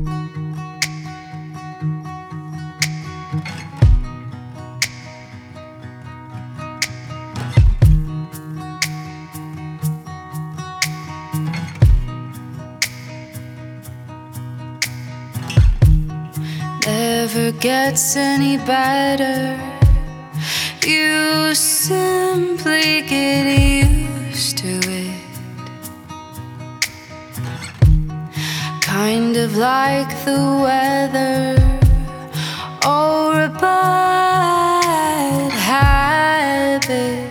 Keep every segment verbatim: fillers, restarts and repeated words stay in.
Never gets any better. You simply get used to it. Kind of like the weather or a bad habit.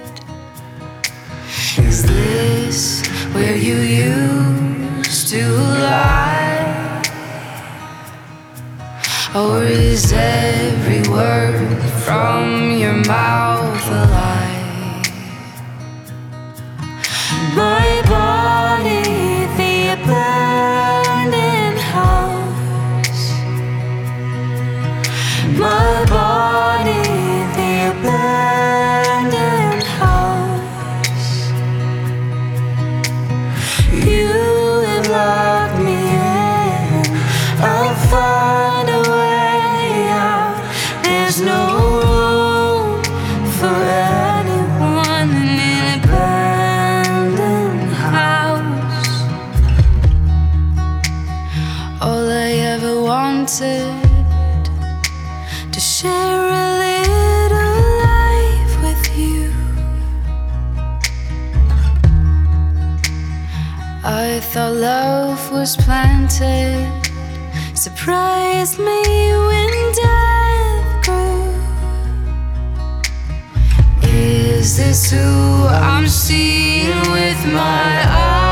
Is this where you used to lie? Or is every word from your mouth a lie? My body, the abandoned house. My body, the abandoned house. You have locked me in. I'll find a way out. There's no room for anyone in an abandoned house. All I ever wanted, to share a little life with you. I thought love was planted, surprised me when death grew. Is this who I'm seeing with my eyes?